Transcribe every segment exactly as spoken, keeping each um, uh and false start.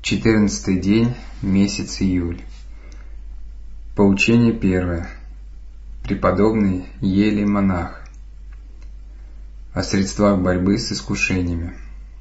Четырнадцатый день, месяц июль. Поучение первое. Преподобный Елей монах. О средствах борьбы с искушениями.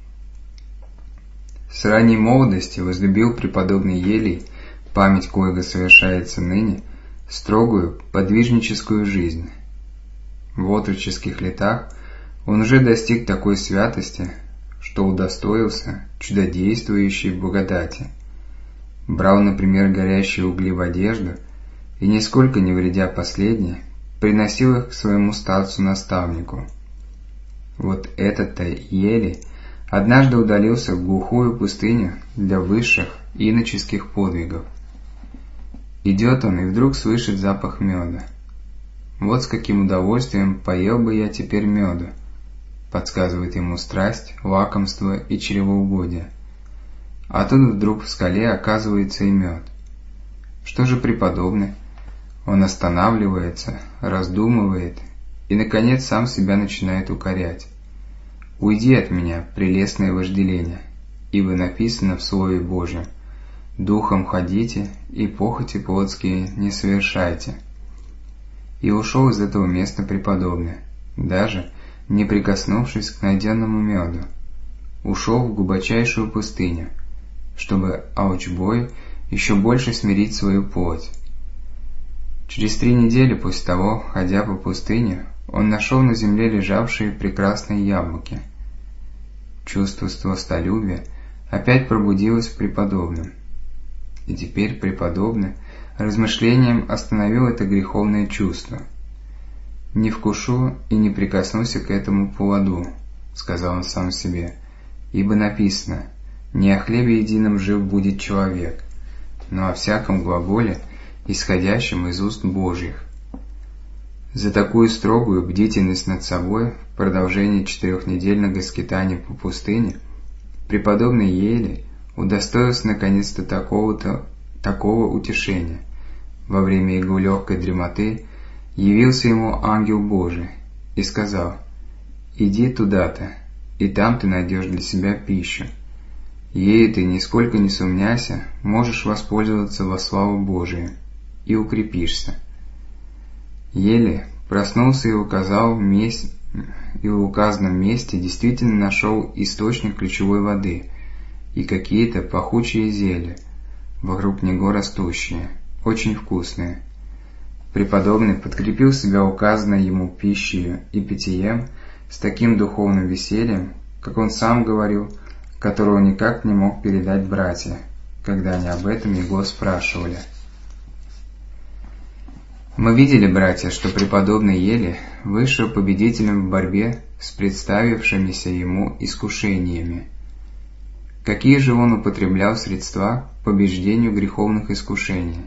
С ранней молодости возлюбил преподобный Елей, память коего совершается ныне, строгую подвижническую жизнь. В отроческих летах он уже достиг такой святости, что удостоился чудодействующей благодати. Брал, например, горящие угли в одежду и, нисколько не вредя последние, приносил их к своему старцу-наставнику. Вот этот-то Елей однажды удалился в глухую пустыню для высших иноческих подвигов. Идет он и вдруг слышит запах меда. «Вот с каким удовольствием поел бы я теперь меду», подсказывает ему страсть, лакомство и чревоугодие. А тут вдруг в скале оказывается и мед. Что же преподобный? Он останавливается, раздумывает и, наконец, сам себя начинает укорять. «Уйди от меня, прелестное вожделение, ибо написано в Слове Божьем: духом ходите и похоти плотские не совершайте». И ушел из этого места преподобный, даже не прикоснувшись к найденному меду. Ушел в глубочайшую пустыню, чтобы аучбой еще больше смирить свою плоть. Через три недели после того, ходя по пустыне, он нашел на земле лежавшие прекрасные яблоки. Чувство сластолюбия опять пробудилось в преподобном. И теперь преподобный размышлением остановил это греховное чувство. «Не вкушу и не прикоснусь к этому плоду», — сказал он сам себе, — «ибо написано: не о хлебе едином жив будет человек, но о всяком глаголе, исходящем из уст Божьих». За такую строгую бдительность над собой в продолжении четырехнедельного скитания по пустыне преподобный Елей удостоился наконец-то такого-то, такого утешения. Во время его легкой дремоты явился ему ангел Божий и сказал: «Иди туда-то, и там ты найдешь для себя пищу. Ею ты, нисколько не сумняся, можешь воспользоваться во славу Божию, и укрепишься». Елей проснулся и указал мест, и в указанном месте действительно нашел источник ключевой воды и какие-то пахучие зелья, вокруг него растущие, очень вкусные. Преподобный подкрепил себя указанной ему пищей и питьем с таким духовным весельем, как он сам говорил, которого никак не мог передать братья, когда они об этом его спрашивали. Мы видели, братья, что преподобный Елей вышел победителем в борьбе с представившимися ему искушениями. Какие же он употреблял средства к побеждению греховных искушений?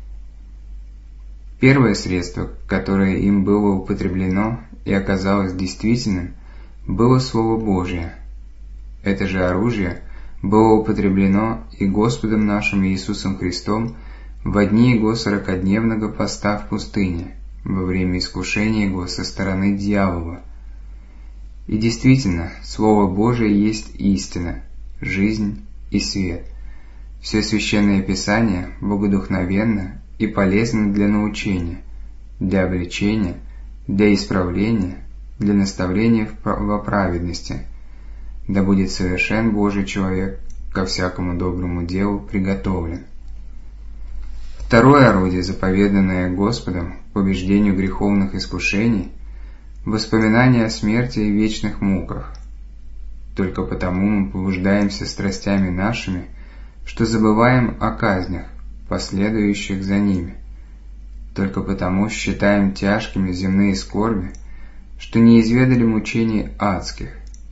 Первое средство, которое им было употреблено и оказалось действительным, было Слово Божие. Это же оружие было употреблено и Господом нашим Иисусом Христом в дни Его сорокадневного поста в пустыне, во время искушения Его со стороны дьявола. И действительно, Слово Божие есть истина, жизнь и свет. Все Священное Писание богодухновенно и полезно для научения, для обличения, для исправления, для наставления во праведности. Да будет совершен Божий человек, ко всякому доброму делу приготовлен. Второе орудие, заповеданное Господом к побеждению греховных искушений, воспоминание о смерти и вечных муках. Только потому мы побуждаемся страстями нашими, что забываем о казнях, последующих за ними. Только потому считаем тяжкими земные скорби, что не изведали мучений адских.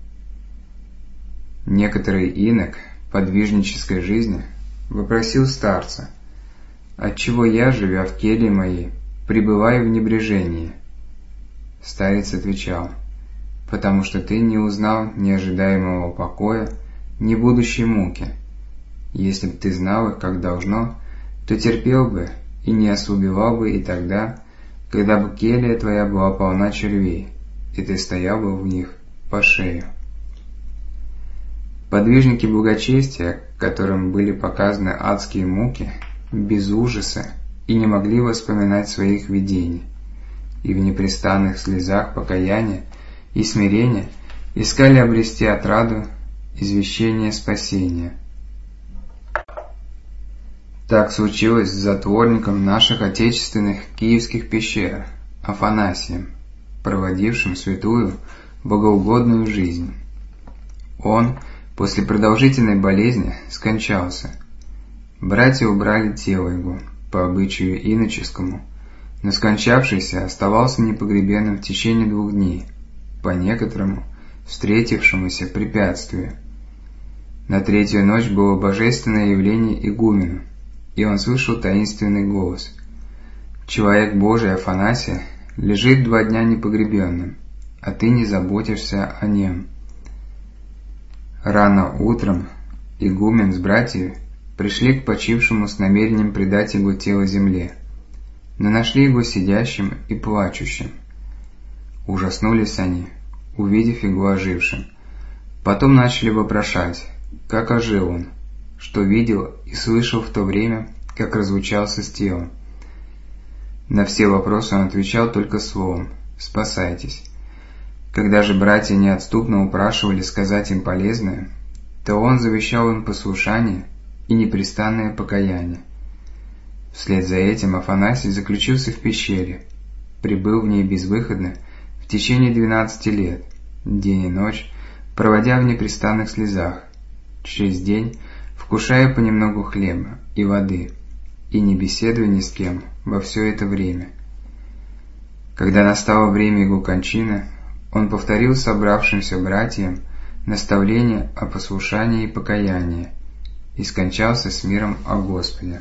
Некоторый инок подвижнической жизни вопросил старца: «Отчего я, живя в келье моей, пребываю в небрежении?» Старец отвечал: «Потому что ты не узнал ни ожидаемого покоя, ни будущей муки. Если бы ты знал их, как должно, то терпел бы и не ослабевал бы и тогда, когда бы келья твоя была полна червей, и ты стоял бы в них по шею». Подвижники благочестия, которым были показаны адские муки, без ужаса и не могли воспоминать своих видений, и в непрестанных слезах покаяния и смирения искали обрести отраду извещения спасения. Так случилось с затворником наших отечественных киевских пещер Афанасием, проводившим святую, богоугодную жизнь. Он после продолжительной болезни скончался. Братья убрали тело его по обычаю иноческому, но скончавшийся оставался непогребенным в течение двух дней, по некоторому встретившемуся препятствию. На третью ночь было божественное явление игумену, и он слышал таинственный голос: «Человек Божий Афанасий лежит два дня непогребенным, а ты не заботишься о нем». Рано утром игумен с братьями пришли к почившему с намерением предать его тело земле, но нашли его сидящим и плачущим. Ужаснулись они, увидев его ожившим. Потом начали вопрошать, как ожил он, что видел и слышал в то время, как разлучался с телом. На все вопросы он отвечал только словом «спасайтесь». Когда же братья неотступно упрашивали сказать им полезное, то он завещал им послушание и непрестанное покаяние. Вслед за этим Афанасий заключился в пещере, пребыл в ней безвыходно в течение двенадцати лет, день и ночь, проводя в непрестанных слезах, через день вкушая понемногу хлеба и воды, и не беседуя ни с кем во все это время. Когда настало время его кончины, он повторил собравшимся братьям наставление о послушании и покаянии и скончался с миром о Господе.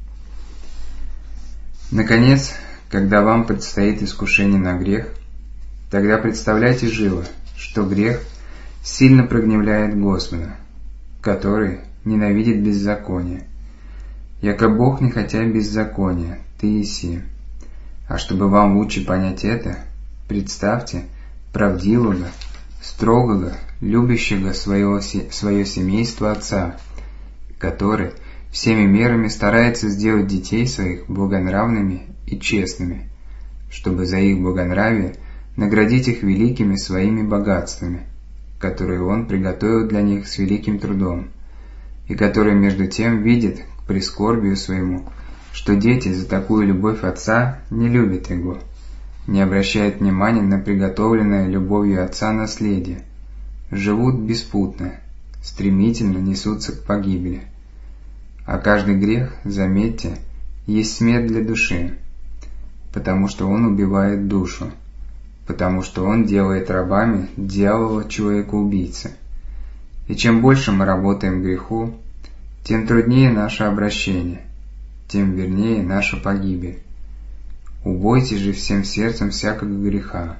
Наконец, когда вам предстоит искушение на грех, тогда представляйте живо, что грех сильно прогневляет Господа, который ненавидит беззаконие. Яко Бог не хотя беззакония, ты еси. А чтобы вам лучше понять это, представьте правдивого, строгого, любящего свое, свое семейство отца, который всеми мерами старается сделать детей своих благонравными и честными, чтобы за их благонравие наградить их великими своими богатствами, которые он приготовил для них с великим трудом, и который между тем видит к прискорбию своему, что дети за такую любовь отца не любят его, не обращают внимания на приготовленное любовью отца наследие, живут беспутно, стремительно несутся к погибели. А каждый грех, заметьте, есть смерть для души, потому что он убивает душу, потому что он делает рабами дьявола человека-убийцы. И чем больше мы работаем греху, тем труднее наше обращение, тем вернее наша погибель. Убойтесь же всем сердцем всякого греха.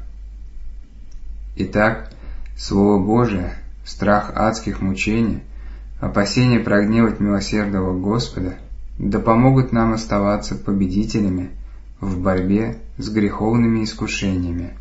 Итак, Слово Божие, страх адских мучений, опасение прогневать милосердного Господа да помогут нам оставаться победителями в борьбе с греховными искушениями.